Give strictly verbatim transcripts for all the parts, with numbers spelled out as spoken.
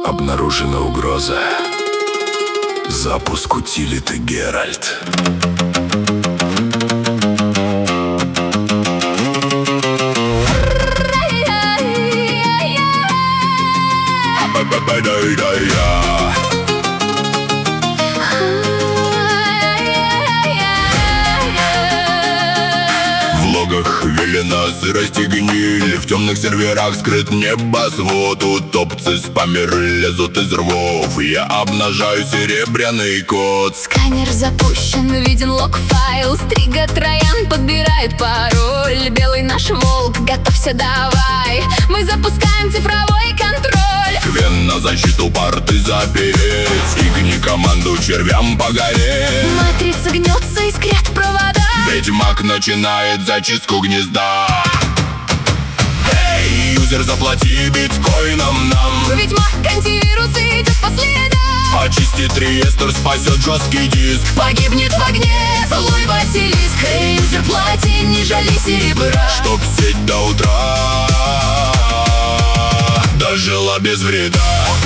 Обнаружена угроза. Запуск утилиты Геральт. В логах велена сырость и гниль, в темных серверах скрыт небосвод. Утопцы спамеры лезут из рвов, я обнажаю серебряный код. Сканер запущен, виден лог-файл. Стрига Троян подбирает пароль. Белый наш волк, готовься давай, мы запускаем цифровой контроль. Квен на защиту порты запереть, игни команду червям погореть. Матрица гнется, искрят провода, Ведьмак начинает зачистку гнезда. Эй, юзер, заплати биткоином нам. Ведьмак антивирус идет по следам. Очистит реестр, спасет жесткий диск. Погибнет в огне злой Василиск. Эй, юзер, плати, не жали серебра, Чтоб сеть до утра дожила без вреда.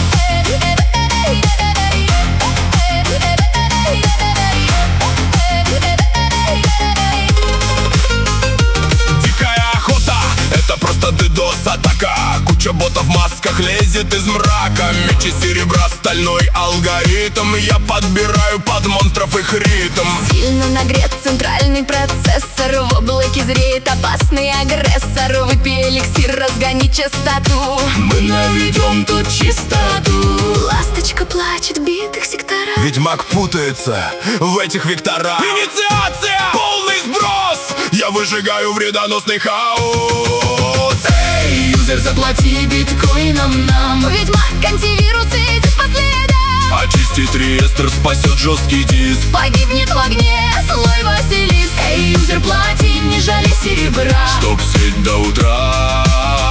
Дикая охота — это просто ддос-атака. Куча ботов в масках лезет из мрака. Мечи серебра, стальной алгоритм. Я подбираю под монстров их ритм. Сильно нагрет центральный процессор, в облаке зреет опасный агрессор. Выпей эликсир, разгони частоту, Мы наведем тут чистоту. ласточка плачет в битых секторах. Ведьмак путается в этих векторах. Инициация! Полный сброс! Я выжигаю вредоносный хаос. Эй, юзер, заплати биткоином нам. Ведьмак антивирус идет по следам. Очистит реестр, спасет жесткий диск. Погибнет в огне злой Василиск. Эй, юзер, плати, не жали серебра, Чтоб сеть до утра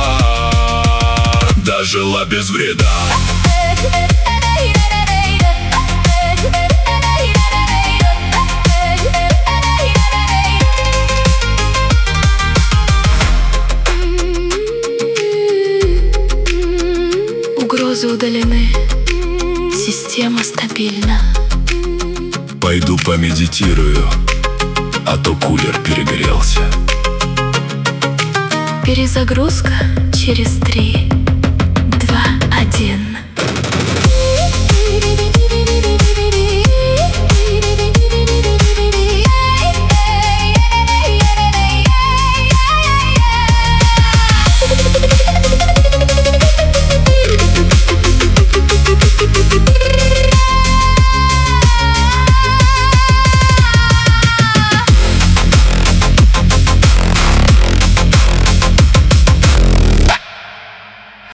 дожила без вреда. Угрозы удалены, система стабильна. Пойду помедитирую, а то кулер перегрелся. Перезагрузка через три.